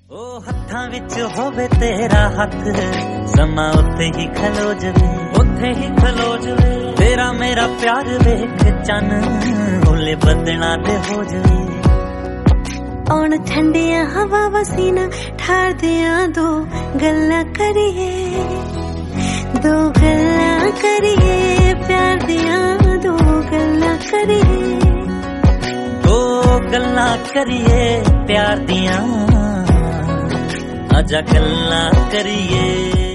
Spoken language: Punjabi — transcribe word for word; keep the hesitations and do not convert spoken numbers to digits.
ਉਹ ਹੱਥਾਂ ਵਿੱਚ ਹੋਵੇ ਤੇਰਾ ਹੱਥ, ਸਮਾਂ ਉੱਥੇ ਹੀ ਖਲੋ ਜਵੇ, ਉੱਥੇ ਹੀ ਖਲੋ ਜਵੇ। ਤੇਰਾ ਮੇਰਾ ਪਿਆਰ ਵੇਖ ਚੰਨ ਹੋਲੇ ਬਦਣਾ ਤੇ ਹੋ ਜਵੇ। ਆਉਣ ਠੰਡੀਆਂ ਹਵਾ ਵਸੀਨਾ ਠਾਰਦਿਆਂ ਦੋ ਗੱਲਾਂ ਕਰੀਏ, ਦੋ ਗੱਲਾਂ ਕਰੀਏ, ਪਿਆਰ ਦੀਆਂ ਦੋ ਗੱਲਾਂ ਕਰੀਏ, ਦੋ ਗੱਲਾਂ ਕਰੀਏ ਪਿਆਰ ਦੀਆਂ, आजा गल्लां करिए।